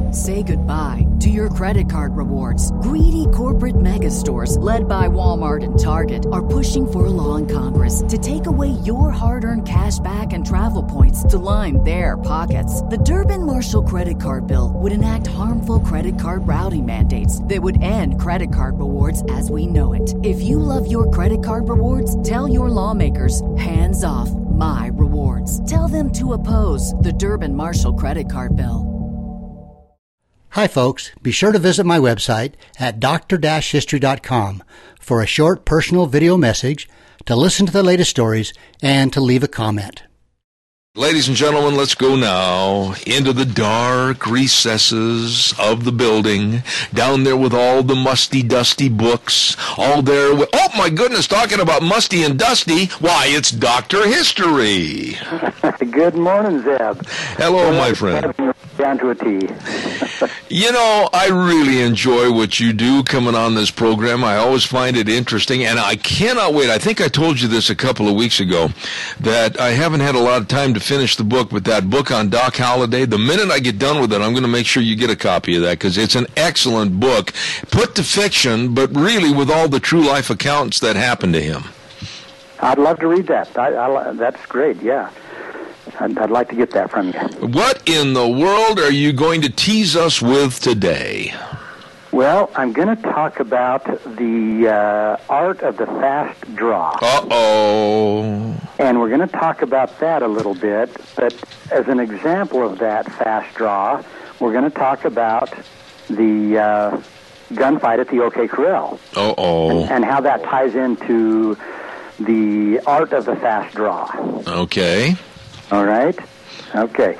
Say goodbye to your credit card rewards. Greedy corporate mega stores, led by Walmart and Target, are pushing for a law in Congress to take away your hard-earned cash back and travel points to line their pockets. The Durbin-Marshall credit card bill would enact harmful credit card routing mandates that would end credit card rewards as we know it. If you love your credit card rewards, tell your lawmakers, hands off my rewards. Tell them to oppose the Durbin-Marshall credit card bill. Hi folks, be sure to visit my website at dr-history.com for a short personal video message, to listen to the latest stories, and to leave a comment. Ladies and gentlemen, let's go now into the dark recesses of the building, down there with all the musty, dusty books, all there with, oh my goodness, talking about musty and dusty, why, it's Dr. History. Good morning, Zeb. Hello, my friend. Down to a T. You know, I really enjoy what you do coming on this program. I always find it interesting, and I cannot wait. I think I told you this a couple of weeks ago, that I haven't had a lot of time to finish the book, but that book on Doc Holliday, the minute I get done with it, I'm going to make sure you get a copy of that, because it's an excellent book, put to fiction, but really with all the true life accounts that happened to him. I'd love to read that. That's great, yeah. I'd like to get that from you. What in the world are you going to tease us with today? Well, I'm going to talk about the art of the fast draw. Uh-oh. And we're going to talk about that a little bit, but as an example of that fast draw, we're going to talk about the gunfight at the OK Corral. Uh-oh. And how that ties into the art of the fast draw. Okay. All right? Okay.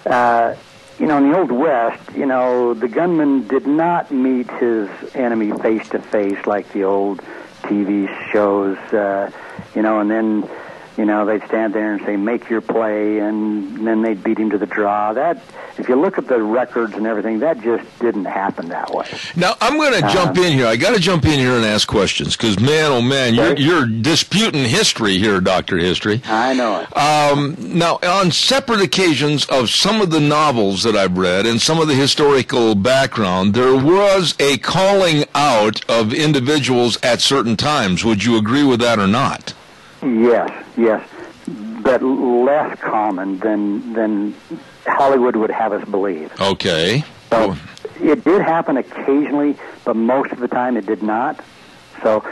In the Old West, the gunman did not meet his enemy face-to-face like the old TV shows, and then, they'd stand there and say, make your play, and then they'd beat him to the draw. That, if you look at the records and everything, that just didn't happen that way. Now, I'm going to jump in here. I got to jump in here and ask questions, because, man, oh, man, you're disputing history here, Dr. History. I know it. Now, on separate occasions of some of the novels that I've read and some of the historical background, there was a calling out of individuals at certain times. Would you agree with that or not? Yes, but less common than Hollywood would have us believe. Okay. So it did happen occasionally, but most of the time it did not. So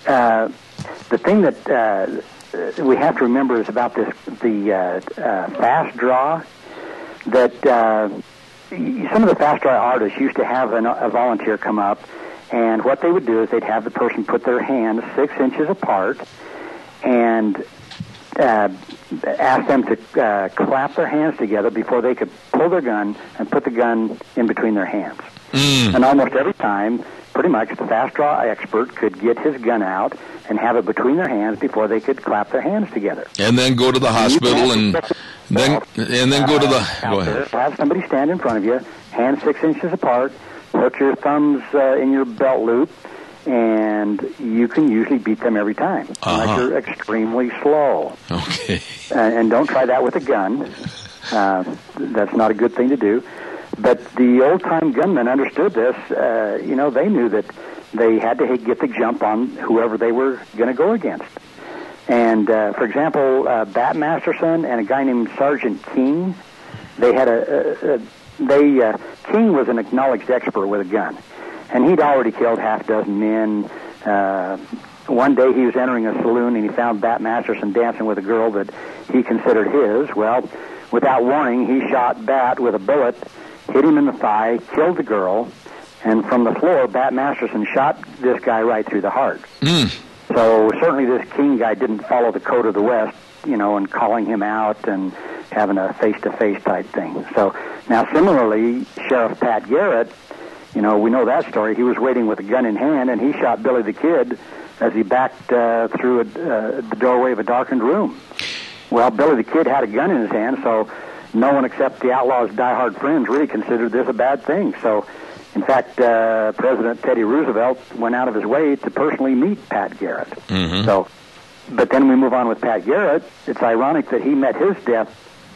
the thing that we have to remember is about the fast draw, that some of the fast draw artists used to have a volunteer come up, and what they would do is they'd have the person put their hands 6 inches apart and ask them to clap their hands together before they could pull their gun and put the gun in between their hands. And almost every time, pretty much, the fast draw expert could get his gun out and have it between their hands before they could clap their hands together. And then go to the hospital and then go to the... Go ahead. Have somebody stand in front of you, hands 6 inches apart, put your thumbs in your belt loop, and you can usually beat them every time, unless you're extremely slow. Okay. And don't try that with a gun. That's not a good thing to do. But the old-time gunmen understood this. They knew that they had to get the jump on whoever they were going to go against. And, for example, Bat Masterson and a guy named Sergeant King, they had King was an acknowledged expert with a gun. And he'd already killed half a dozen men. One day he was entering a saloon and he found Bat Masterson dancing with a girl that he considered his. Well, without warning, he shot Bat with a bullet, hit him in the thigh, killed the girl, and from the floor, Bat Masterson shot this guy right through the heart. So certainly this King guy didn't follow the code of the West, and calling him out and having a face-to-face type thing. So now similarly, Sheriff Pat Garrett, we know that story. He was waiting with a gun in hand, and he shot Billy the Kid as he backed through the doorway of a darkened room. Well, Billy the Kid had a gun in his hand, so no one except the outlaw's diehard friends really considered this a bad thing. So, in fact, President Teddy Roosevelt went out of his way to personally meet Pat Garrett. So, but then we move on with Pat Garrett. It's ironic that he met his death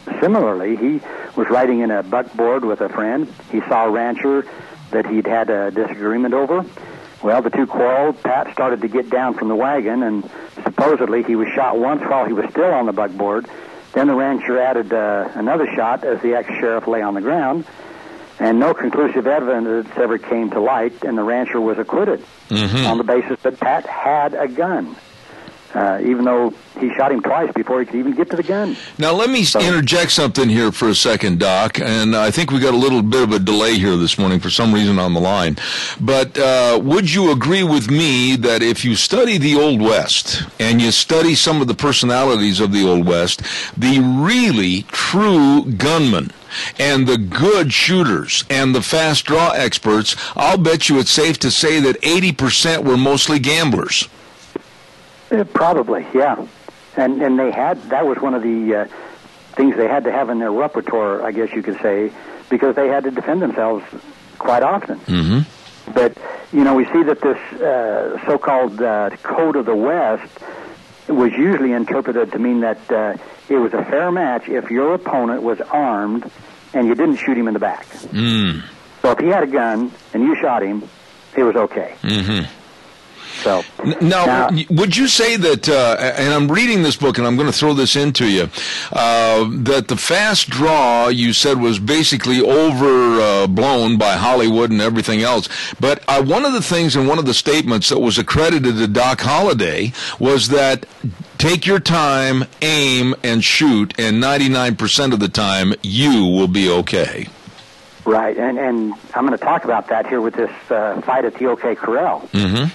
similarly, he was riding in a buckboard with a friend. He saw a rancher that he'd had a disagreement over. Well, the two quarreled. Pat started to get down from the wagon, and supposedly he was shot once while he was still on the buckboard. Then the rancher added another shot as the ex-sheriff lay on the ground, and no conclusive evidence ever came to light, and the rancher was acquitted on the basis that Pat had a gun, even though he shot him twice before he could even get to the gun. Now, let me interject something here for a second, Doc, and I think we got a little bit of a delay here this morning for some reason on the line. But would you agree with me that if you study the Old West and you study some of the personalities of the Old West, the really true gunmen and the good shooters and the fast draw experts, I'll bet you it's safe to say that 80% were mostly gamblers. Probably, yeah. And they had, that was one of the things they had to have in their repertoire, I guess you could say, because they had to defend themselves quite often. Mm-hmm. But, you know, we see that this so-called Code of the West was usually interpreted to mean that it was a fair match if your opponent was armed and you didn't shoot him in the back. So if he had a gun and you shot him, it was okay. Mm-hmm. So now, would you say that, and I'm reading this book and I'm going to throw this into you, that the fast draw you said was basically overblown by Hollywood and everything else, but one of the things in one of the statements that was accredited to Doc Holliday was that take your time, aim, and shoot, and 99% of the time you will be okay. Right, and I'm going to talk about that here with this fight at the OK Corral. Mm-hmm.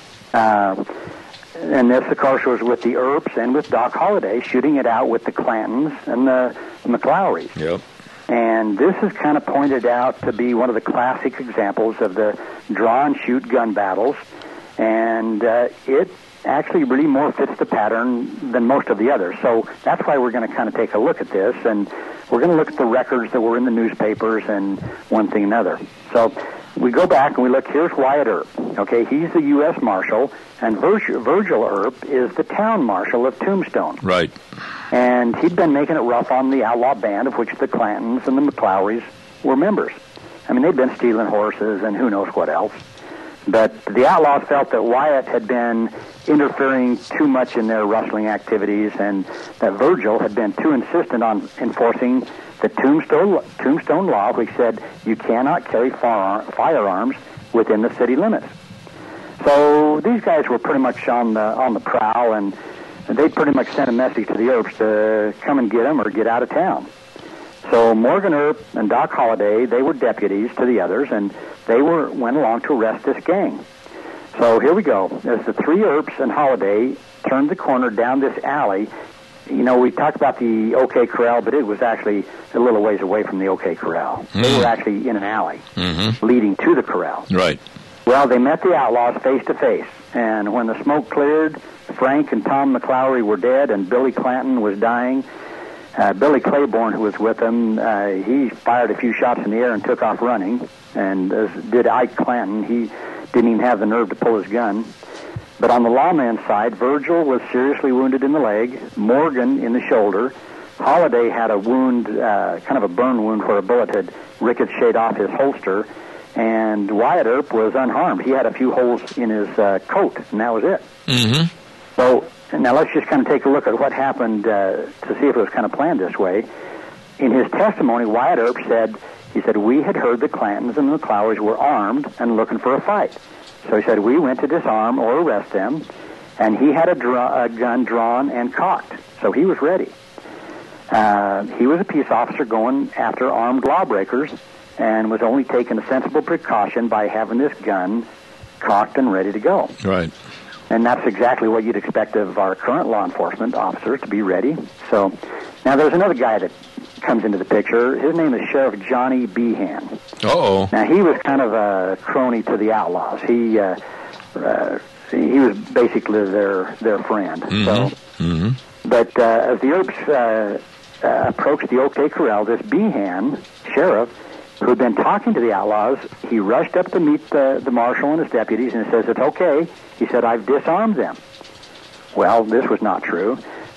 And this, of course, was with the Earps and with Doc Holliday shooting it out with the Clantons and the McLaurys. Yep. And this is kind of pointed out to be one of the classic examples of the draw-and-shoot gun battles. And it actually really more fits the pattern than most of the others. So that's why we're going to kind of take a look at this. And we're going to look at the records that were in the newspapers and one thing and another. So we go back and we look, here's Wyatt Earp. Okay, he's the U.S. Marshal, and Virgil Earp is the town marshal of Tombstone. Right. And he'd been making it rough on the outlaw band of which the Clantons and the McLaurys were members. I mean, they'd been stealing horses and who knows what else. But the outlaws felt that Wyatt had been interfering too much in their rustling activities and that Virgil had been too insistent on enforcing the Tombstone law, which said you cannot carry firearms within the city limits. So these guys were pretty much on the prowl, and they pretty much sent a message to the Earps to come and get them or get out of town. So Morgan Earp and Doc Holliday, they were deputies to the others, and they went along to arrest this gang. So here we go. As the three Earps and Holliday turned the corner down this alley, you know, we talked about the OK Corral, but it was actually a little ways away from the OK Corral. Mm. They were actually in an alley leading to the corral. Right. Well, they met the outlaws face to face, and when the smoke cleared, Frank and Tom McLaury were dead, and Billy Clanton was dying. Billy Claiborne, who was with them, he fired a few shots in the air and took off running, and as did Ike Clanton. He didn't even have the nerve to pull his gun. But on the lawman's side, Virgil was seriously wounded in the leg, Morgan in the shoulder. Holliday had a wound, kind of a burn wound where a bullet had ricocheted off his holster, and Wyatt Earp was unharmed. He had a few holes in his coat, and that was it. Mm-hmm. So now let's just kind of take a look at what happened to see if it was kind of planned this way. In his testimony, Wyatt Earp said, we had heard the Clantons and the McLaurys were armed and looking for a fight. So he said, we went to disarm or arrest them, and he had a gun drawn and cocked, so he was ready. He was a peace officer going after armed lawbreakers and was only taking a sensible precaution by having this gun cocked and ready to go. Right. And that's exactly what you'd expect of our current law enforcement officers, to be ready. So now there's another guy that comes into the picture. His name is Sheriff Johnny Behan. Uh-oh. Now, he was kind of a crony to the outlaws. He was basically their friend. Mm-hmm. So, But as the Earps approached the OK Corral, this Behan, sheriff, who had been talking to the outlaws, he rushed up to meet the marshal and his deputies and says, it's okay. He said, I've disarmed them. Well, this was not true.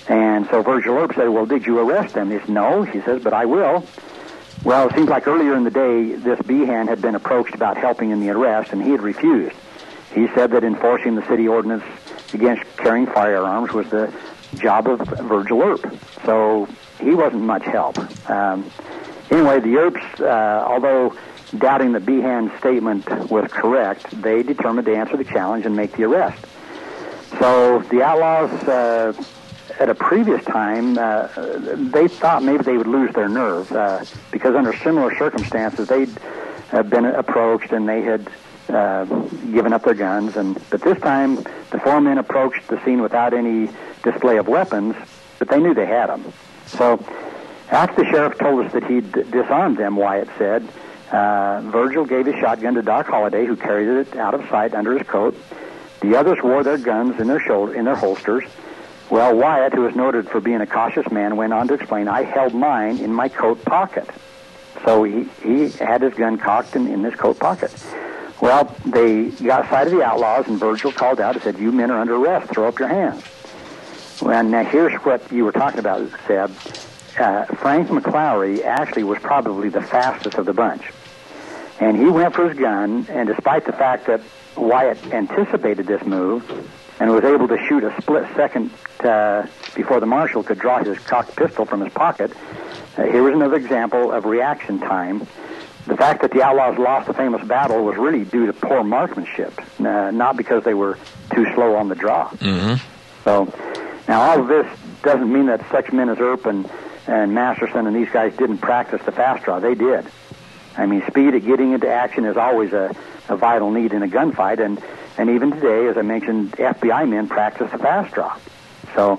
And so Virgil Earp said, well, did you arrest them? He said, no. He says, but I will. Well, it seems like earlier in the day, this Behan had been approached about helping in the arrest, and he had refused. He said that enforcing the city ordinance against carrying firearms was the job of Virgil Earp. So he wasn't much help. Anyway, the Earps, although doubting that Behan's statement was correct, they determined to answer the challenge and make the arrest. So the outlaws, at a previous time, they thought maybe they would lose their nerve because under similar circumstances, they'd been approached and they had given up their guns. But this time, the four men approached the scene without any display of weapons, but they knew they had them. So after the sheriff told us that he'd disarmed them, Wyatt said, Virgil gave his shotgun to Doc Holliday, who carried it out of sight under his coat. The others wore their guns in their holsters. Well, Wyatt, who was noted for being a cautious man, went on to explain, I held mine in my coat pocket. So he had his gun cocked in his coat pocket. Well, they got sight of the outlaws, and Virgil called out and said, you men are under arrest. Throw up your hands. Well, now here's what you were talking about, Seb. Frank McClowry actually was probably the fastest of the bunch. And he went for his gun, and despite the fact that Wyatt anticipated this move and was able to shoot a split second before the marshal could draw his cocked pistol from his pocket, here was another example of reaction time. The fact that the outlaws lost the famous battle was really due to poor marksmanship, not because they were too slow on the draw. Mm-hmm. So, now all of this doesn't mean that such men as Earp and Masterson and these guys didn't practice the fast draw. They did. I mean, speed at getting into action is always a vital need in a gunfight, and even today, as I mentioned, FBI men practice the fast draw. So,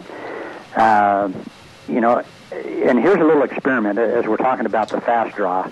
and here's a little experiment as we're talking about the fast draw.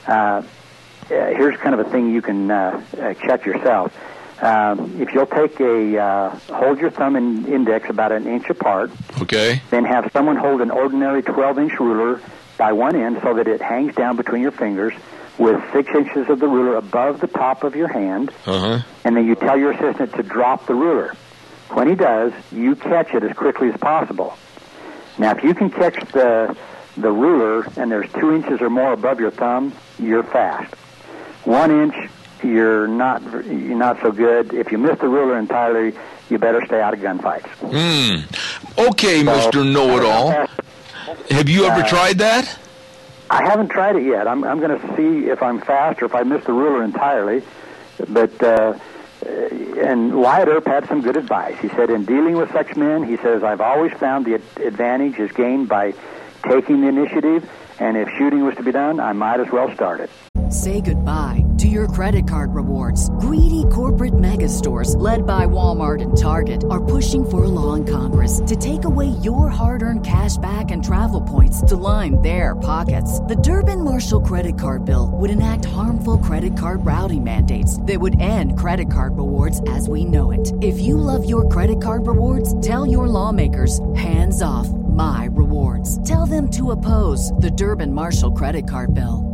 Here's kind of a thing you can check yourself. If you'll take hold your thumb and index about an inch apart. Okay. Then have someone hold an ordinary 12-inch ruler by one end so that it hangs down between your fingers with 6 inches of the ruler above the top of your hand. Uh-huh. And then you tell your assistant to drop the ruler. When he does, you catch it as quickly as possible. Now, if you can catch the ruler and there's 2 inches or more above your thumb, you're fast. 1 inch, you're not so good. If you miss the ruler entirely, you better stay out of gunfights. Okay, so, Mr. Know-It-All. Have you ever tried that? I haven't tried it yet. I'm going to see if I'm fast or if I miss the ruler entirely. But and Wyatt Earp had some good advice. He said, in dealing with such men, he says, I've always found the advantage is gained by taking the initiative, and if shooting was to be done, I might as well start it. Say goodbye to your credit card rewards. Greedy corporate mega stores, led by Walmart and Target, are pushing for a law in Congress to take away your hard-earned cash back and travel points to line their pockets. The Durbin-Marshall credit card bill would enact harmful credit card routing mandates that would end credit card rewards as we know it. If you love your credit card rewards, tell your lawmakers, hands off my rewards. Tell them to oppose the Durbin-Marshall credit card bill.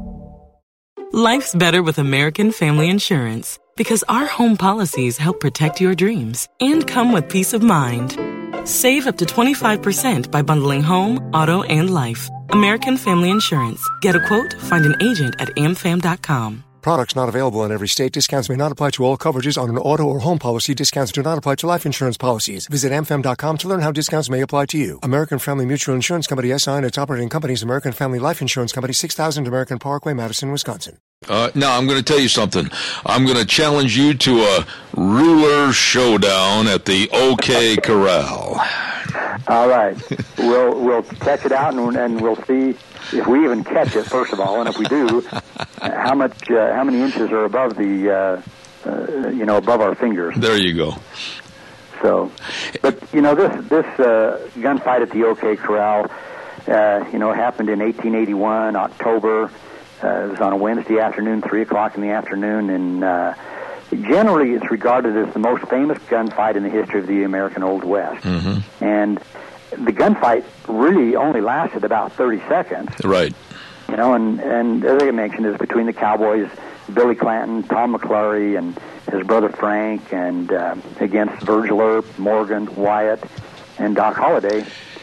Life's better with American Family Insurance because our home policies help protect your dreams and come with peace of mind. Save up to 25% by bundling home, auto, and life. American Family Insurance. Get a quote, find an agent at amfam.com. Products not available in every state. Discounts may not apply to all coverages on an auto or home policy. Discounts do not apply to life insurance policies. Visit amfam.com to learn how discounts may apply to you. American Family Mutual Insurance Company, SI, and its operating companies, American Family Life Insurance Company, 6000 American Parkway, Madison, Wisconsin. Now, I'm going to tell you something. I'm going to challenge you to a ruler showdown at the OK Corral. All right. We'll check it out, and we'll see if we even catch it, first of all, and if we do, how many inches are above the, above our fingers. There you go. So, but, this gunfight at the OK Corral, happened in 1881, October. It was on a Wednesday afternoon, 3 o'clock in the afternoon, and generally it's regarded as the most famous gunfight in the history of the American Old West. Mm-hmm. And the gunfight really only lasted about 30 seconds. Right. And as I mentioned, it was between the cowboys, Billy Clanton, Tom McClary, and his brother Frank, and against Virgil Earp, Morgan, Wyatt, and Doc Holliday.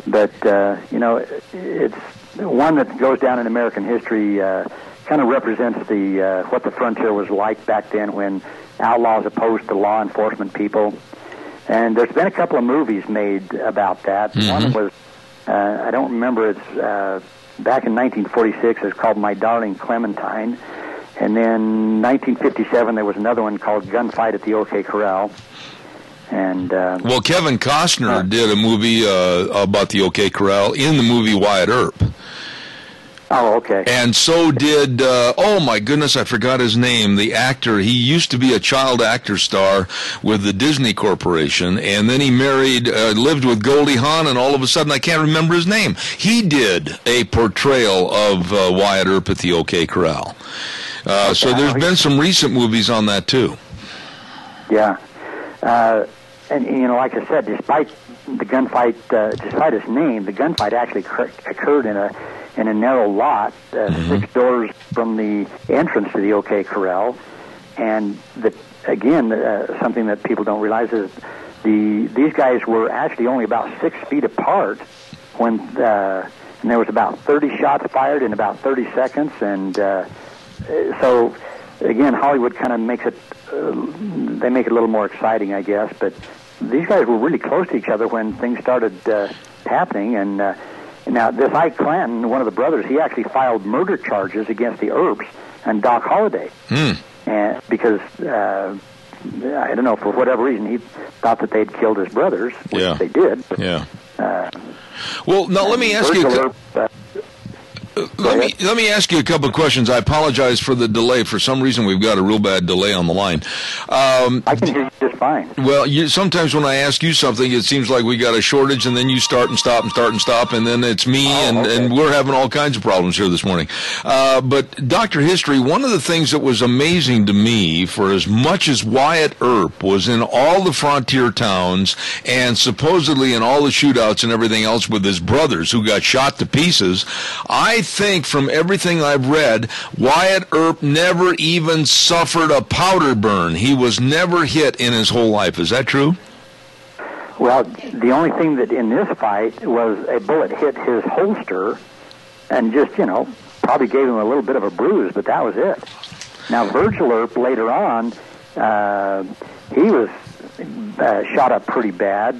But, it's one that goes down in American history, kind of represents the what the frontier was like back then when outlaws opposed to law enforcement people. And there's been a couple of movies made about that. Mm-hmm. One was, I don't remember, it's back in 1946, it's called My Darling Clementine. And then 1957, there was another one called Gunfight at the OK Corral. And well, Kevin Costner did a movie about the OK Corral in the movie Wyatt Earp. Oh, okay. And so did, oh my goodness, I forgot his name, the actor. He used to be a child actor star with the Disney Corporation, and then he married, lived with Goldie Hawn, and all of a sudden I can't remember his name. He did a portrayal of Wyatt Earp at the OK Corral. So there's been some recent movies on that, too. Yeah. And, like I said, despite the gunfight, despite its name, the gunfight actually occurred in a narrow lot, 6 doors from the entrance to the OK Corral. And something that people don't realize is these guys were actually only about 6 feet apart when and there was about 30 shots fired in about 30 seconds. And so, again, Hollywood kind of makes it, they make it a little more exciting, I guess. But these guys were really close to each other when things started happening. And now, this Ike Clanton, one of the brothers, he actually filed murder charges against the Earps and Doc Holliday. And because, I don't know, for whatever reason, he thought that they'd killed his brothers, which they did. But, well, now let me ask you... Let me ask you a couple of questions. I apologize for the delay. For some reason, we've got a real bad delay on the line. I can hear you just fine. Well, sometimes when I ask you something, it seems like we got a shortage, and then you start and stop and start and stop, and then it's me, and we're having all kinds of problems here this morning. But Dr. History, one of the things that was amazing to me, for as much as Wyatt Earp was in all the frontier towns and supposedly in all the shootouts and everything else with his brothers who got shot to pieces, I think from everything I've read, Wyatt Earp never even suffered a powder burn. He was never hit in his whole life. Is that true? Well, the only thing that in this fight was a bullet hit his holster and just, probably gave him a little bit of a bruise, but that was it. Now, Virgil Earp later on, he was shot up pretty bad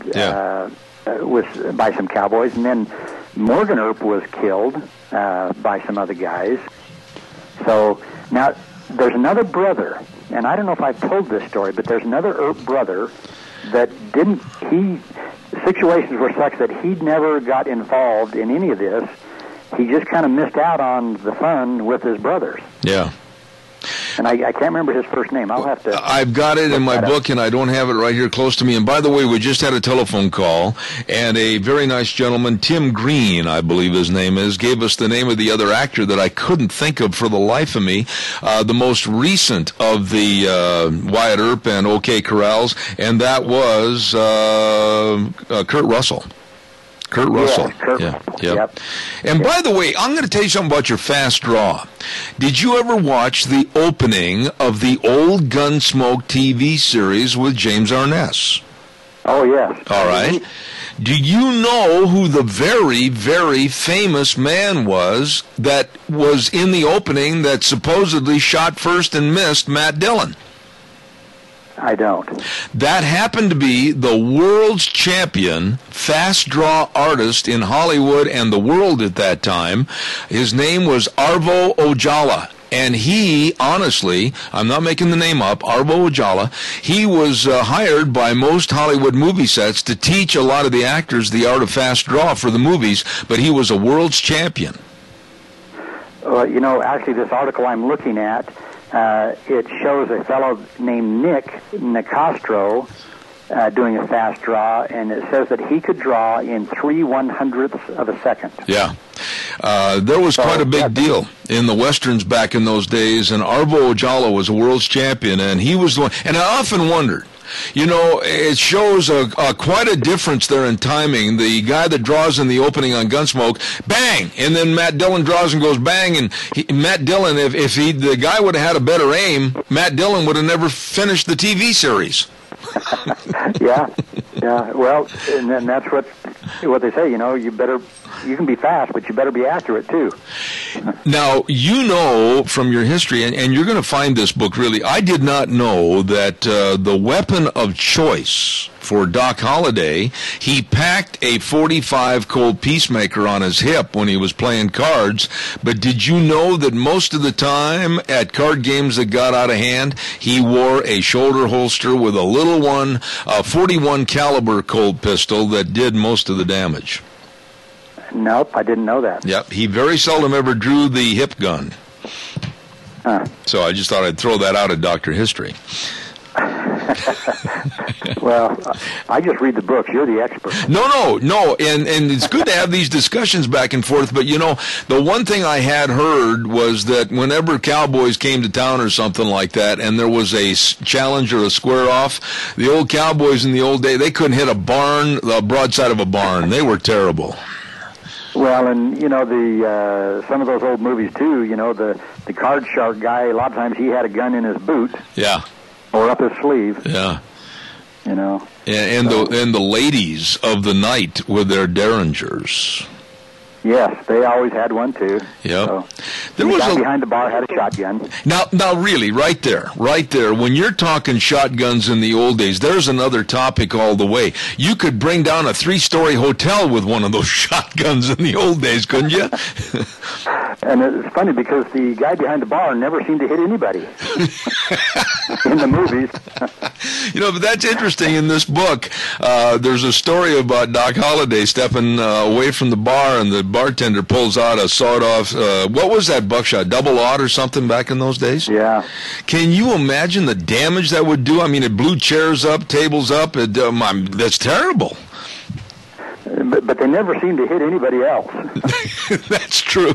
by some cowboys, and then Morgan Earp was killed by some other guys. So now there's another brother, and I don't know if I've told this story, but there's another Earp brother that situations were such that he'd never got involved in any of this. He just kind of missed out on the fun with his brothers. Yeah. And I can't remember his first name. I'll have to... I've got it in my book, and I don't have it right here close to me. And by the way, we just had a telephone call, and a very nice gentleman, Tim Green, I believe his name is, gave us the name of the other actor that I couldn't think of for the life of me, the most recent of the Wyatt Earp and OK Corrals, and that was Kurt Russell. Kurt Russell. Yep. And by the way, I'm going to tell you something about your fast draw. Did you ever watch the opening of the old Gunsmoke TV series with James Arness? Oh, yes. All right. Do you know who the very, very famous man was that was in the opening that supposedly shot first and missed Matt Dillon? I don't. That happened to be the world's champion fast draw artist in Hollywood and the world at that time. His name was Arvo Ojala. And he, honestly, I'm not making the name up, Arvo Ojala, he was hired by most Hollywood movie sets to teach a lot of the actors the art of fast draw for the movies, but he was a world's champion. Actually, this article I'm looking at, it shows a fellow named Nick Nicastro doing a fast draw, and it says that he could draw in 3/100ths of a second. Yeah. There was quite a big deal in the Westerns back in those days, and Arvo Ojala was a world's champion, and he was the one. And I often wondered, it shows quite a difference there in timing. The guy that draws in the opening on Gunsmoke, bang, and then Matt Dillon draws and goes bang, and Matt Dillon, if the guy would have had a better aim, Matt Dillon would have never finished the TV series. Yeah. Well, and then that's what what they say, you can be fast, but you better be accurate too. Now, you know from your history, and you're going to find this book really, I did not know that the weapon of choice for Doc Holliday, he packed a .45 Colt Peacemaker on his hip when he was playing cards, but did you know that most of the time at card games that got out of hand, he wore a shoulder holster with a little one, a .41 caliber Colt pistol that did most of the damage? Nope, I didn't know that. Yep, he very seldom ever drew the hip gun. Huh. So I just thought I'd throw that out at Dr. History. Well, I just read the books. You're the expert. No, and it's good to have these discussions back and forth, but the one thing I had heard was that whenever cowboys came to town or something like that, and there was a challenge or a square off, the old cowboys in the old day, they couldn't hit the broadside of a barn. They were terrible. Well, and the some of those old movies too. The card shark guy. A lot of times he had a gun in his boot. Yeah. Or up his sleeve. Yeah. And the ladies of the night with their derringers. Yes, they always had one too. Yeah. So, the guy behind the bar had a shotgun. Now, really, right there. When you're talking shotguns in the old days, there's another topic all the way. You could bring down a 3-story hotel with one of those shotguns in the old days, couldn't you? And it's funny because the guy behind the bar never seemed to hit anybody in the movies. But that's interesting. In this book, there's a story about Doc Holliday stepping away from the bar, and the bartender pulls out a sawed-off, what was that buckshot, double-aught or something back in those days? Yeah. Can you imagine the damage that would do? I mean, it blew chairs up, tables up. That's terrible. But they never seem to hit anybody else. That's true.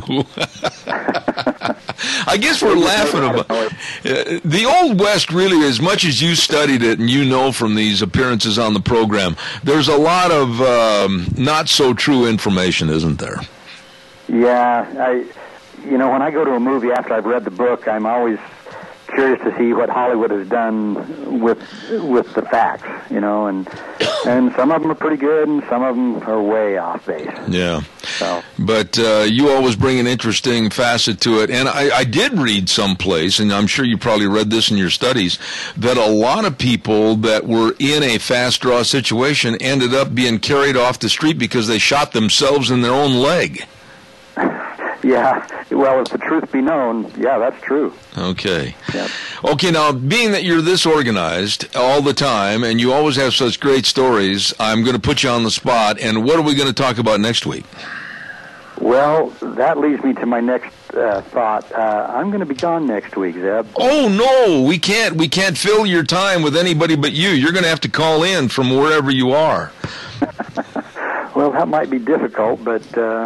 I guess we're laughing about the Old West. Really, as much as you studied it and from these appearances on the program, there's a lot of not so true information, isn't there? Yeah, when I go to a movie after I've read the book, I'm always curious to see what Hollywood has done with the facts, and some of them are pretty good, and some of them are way off base. Yeah. So. But you always bring an interesting facet to it, and I did read someplace, and I'm sure you probably read this in your studies, that a lot of people that were in a fast draw situation ended up being carried off the street because they shot themselves in their own leg. Yeah, well, if the truth be known, yeah, that's true. Okay. Yep. Okay, now, being that you're this organized all the time, and you always have such great stories, I'm going to put you on the spot, and what are we going to talk about next week? Well, that leads me to my next thought. I'm going to be gone next week, Zeb. Oh, no, we can't fill your time with anybody but you. You're going to have to call in from wherever you are. Well, that might be difficult, but...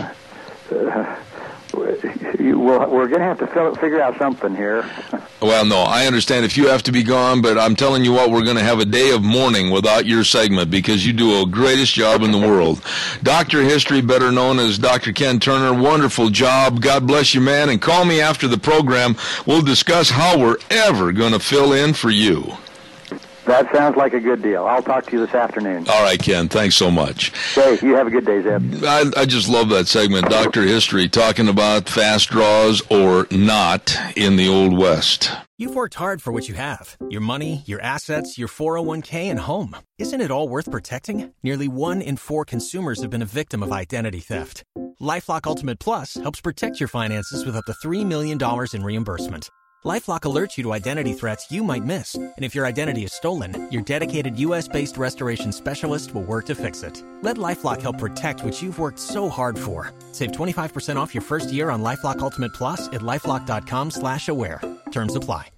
we're going to have to figure out something here. Well, no, I understand if you have to be gone, but I'm telling you what, we're going to have a day of mourning without your segment because you do a greatest job in the world. Dr. History, better known as Dr. Ken Turner, wonderful job. God bless you, man, and call me after the program. We'll discuss how we're ever going to fill in for you. That sounds like a good deal. I'll talk to you this afternoon. All right, Ken. Thanks so much. Hey, you have a good day, Zeb. I just love that segment, Dr. History, talking about fast draws or not in the Old West. You've worked hard for what you have. Your money, your assets, your 401k, and home. Isn't it all worth protecting? Nearly 1 in 4 consumers have been a victim of identity theft. LifeLock Ultimate Plus helps protect your finances with up to $3 million in reimbursement. LifeLock alerts you to identity threats you might miss. And if your identity is stolen, your dedicated U.S.-based restoration specialist will work to fix it. Let LifeLock help protect what you've worked so hard for. Save 25% off your first year on LifeLock Ultimate Plus at LifeLock.com/aware. Terms apply.